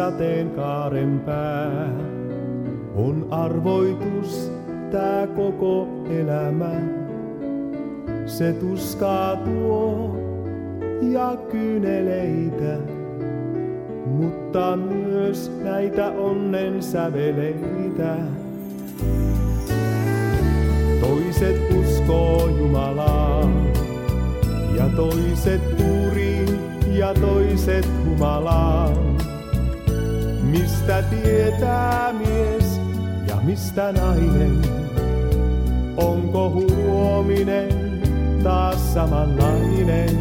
sateenkaaren pää. On arvoitus tää koko elämä. Se tuskaa tuo ja kyyneleitä, mutta myös näitä onnen säveleitä. Toiset uskoo Jumalaan ja toiset kuriin ja toiset humalaan. Mistä tietää mies ja mistä nainen? Onko huominen taas samanlainen?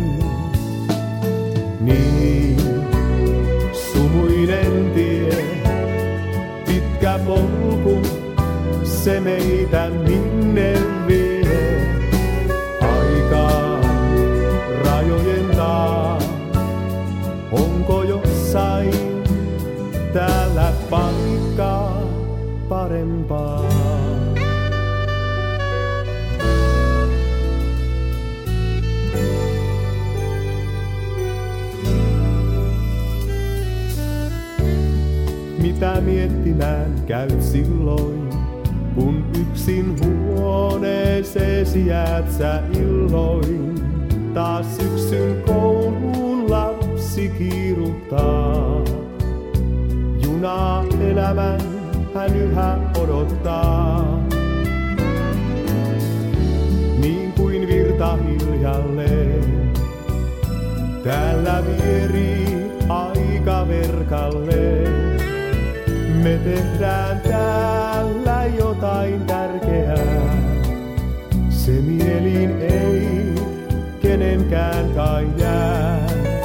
Niin, sumuinen tie, pitkä polku, se meitä minne vie. Aikaa rajojen taa, onko jossain täällä paikkaa parempaa? Mitä miettimään käyt silloin, kun yksin huoneeseesi jäät sä illoin? Taas syksyn kouluun lapsi kiiruttaa. Junaa elämän hän yhä odottaa. Niin kuin virta hiljalleen, täällä vierii aika verkalleen. Me tehdään täällä jotain tärkeää. Se mieliin ei kenenkään kai jää.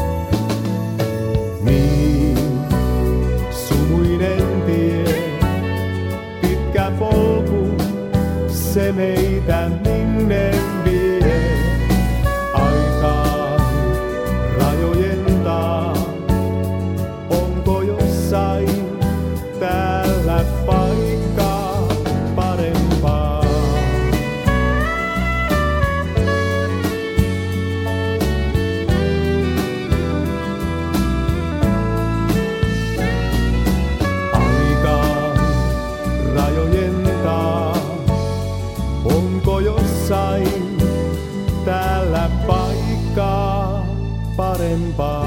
Niin, sumuinen tie, pitkä polku, se meitä minne vie. Aikaa rajojen taa, onko jossain täällä paikkaa parempaa? Aikaa rajojen taa, onko jossain täällä paikkaa parempaa?